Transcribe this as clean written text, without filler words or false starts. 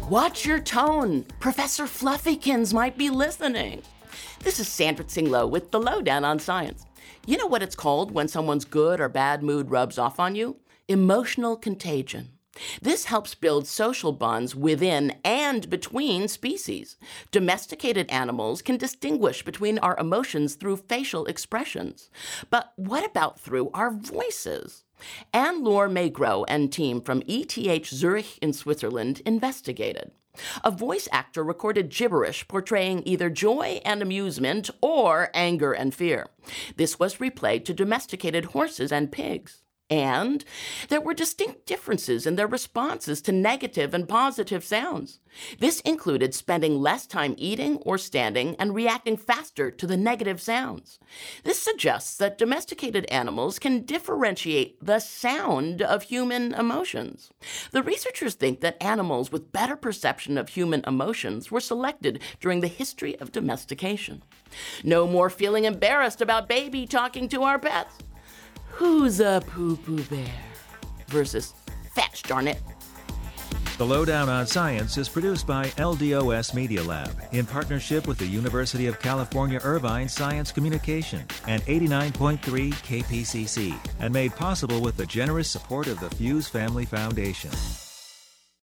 Watch your tone. Professor Fluffykins might be listening. This is Sandra Tsinglow with the Lowdown on Science. You know what it's called when someone's good or bad mood rubs off on you? Emotional contagion. This helps build social bonds within and between species. Domesticated animals can distinguish between our emotions through facial expressions. But what about through our voices? Anne-Laure Maigret and team from ETH Zurich in Switzerland investigated. A voice actor recorded gibberish portraying either joy and amusement or anger and fear. This was replayed to domesticated horses and pigs. And there were distinct differences in their responses to negative and positive sounds. This included spending less time eating or standing and reacting faster to the negative sounds. This suggests that domesticated animals can differentiate the sound of human emotions. The researchers think that animals with better perception of human emotions were selected during the history of domestication. No more feeling embarrassed about baby talking to our pets. Who's a poo-poo bear? Versus fetch, darn it. The Lowdown on Science is produced by LDOS Media Lab in partnership with the University of California Irvine Science Communication and 89.3 KPCC, and made possible with the generous support of the Fuse Family Foundation.